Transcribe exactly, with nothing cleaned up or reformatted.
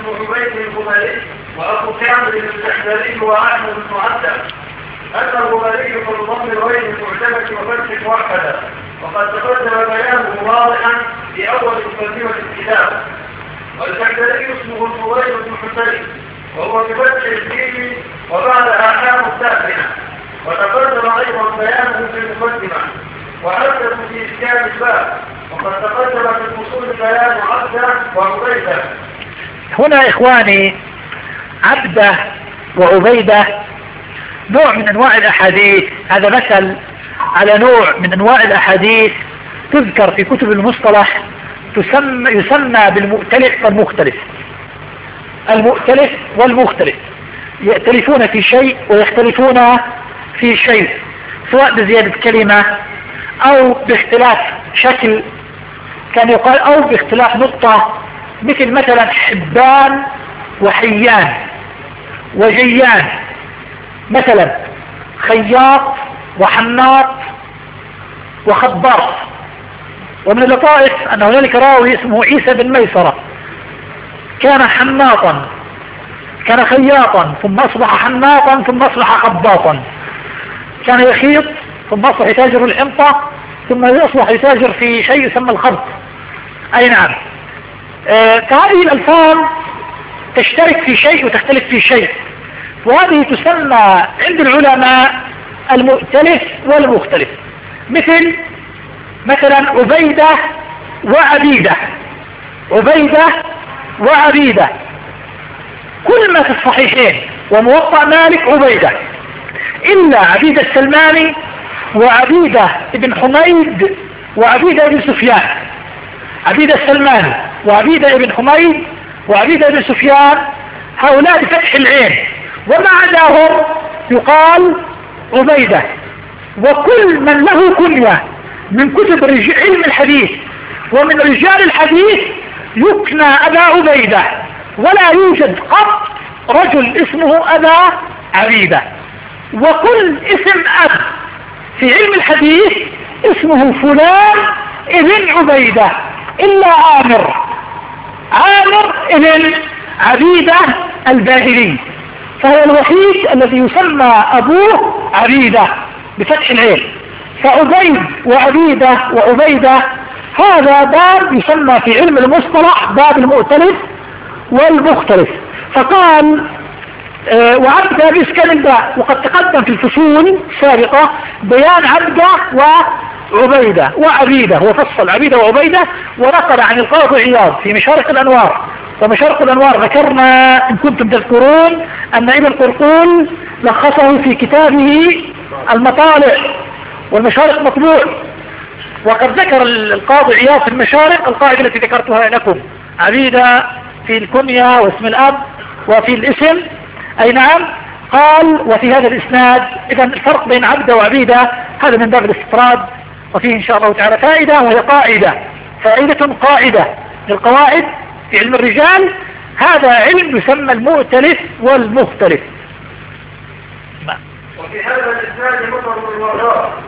عبيد الغماري وأبو كامل السحدري وأحمد المعدل أن الغماري في الضم غير المعتمد وفتح موحدا، وقد تقدم بيانه واضحا في أول مقدمة الكتاب. والسحدري اسمه الفضيل بن حسين وهو بفتح الجيم وبعدها حام الساكنة، وتقدم أيضا بيانه في المقدمة وحدث في إسكان الباب، وقد تقدم في الفصول بيان عبده وعبيده. هنا إخواني عبده وعبيده نوع من أنواع الأحاديث، هذا مثل على نوع من أنواع الأحاديث تذكر في كتب المصطلح، تسمى يسمى بالمؤتلف والمختلف. المؤتلف والمختلف يأتلفون في شيء ويختلفون في شيء، سواء بزيادة كلمة أو باختلاف شكل كان يقال، أو باختلاف نقطة، مثل مثلا حبان وحيان وجيان، مثلا خياط وحناط وخباط. ومن اللطائف أن هنالك راوي اسمه عيسى بن ميسرة كان حناطا، كان خياطا ثم أصبح حناطا ثم أصبح خباطا، كان يخيط ثم أصبح يتاجر الحنطة ثم يصبح يتاجر في شيء يسمى الخبط. أي نعم. آه فهذه الألفاظ تشترك في شيء وتختلف في شيء، وهذه تسمى عند العلماء المؤتلف والمختلف. مثل مثلا عبيدة وعبيدة، عبيدة وعبيدة كل ما في الصحيحين وموطأ مالك عبيدة، إلا عبيدة السلماني وعبيدة ابن حميد وعبيدة ابن سفيان. عبيدة السلماني وعبيدة ابن حميد وعبيدة ابن سفيان هؤلاء بفتح العين، وما عداهم يقال عبيدة. وكل من له كنية من كتب علم الحديث ومن رجال الحديث يكنى أبا عبيدة، ولا يوجد قط رجل اسمه أبا عبيدة. وكل اسم أب في علم الحديث اسمه فلان ابن عبيدة إلا عامر، عامر ابن عبيدة الباهلي، فهو الوحيد الذي يسمى أبوه عبيدة بفتح العين. فعبيد وعبيدة وعبيدة هذا باب يسمى في علم المصطلح باب المؤتلف والمختلف. فقال آه وعبده بإسكان الباء، وقد تقدم في الفصول السابقة بيان عبده وعبيدة وعبيدة، وفصل عبيدة وعبيدة، ونقل عن القاضي عياض في مشارق الأنوار. ومشارق الأنوار ذكرنا إن كنتم تذكرون أن ابن قرقون لخصه في كتابه المطالع، والمشارق مطبوع. وقد ذكر القاضي عياض في المشارق القاعدة التي ذكرتها لكم، عبيدة في الكنية واسم الأب وفي الاسم. أي نعم. قال وفي هذا الإسناد، إذا الفرق بين عبدة وعبيدة هذا من باب الاستطراد، وفيه إن شاء الله تعالى فائدة، وهي قاعدة فائدة قاعدة للقواعد في علم الرجال. هذا علم يسمى المؤتلف والمختلف. وفي هذا الإسناد مطر الوراء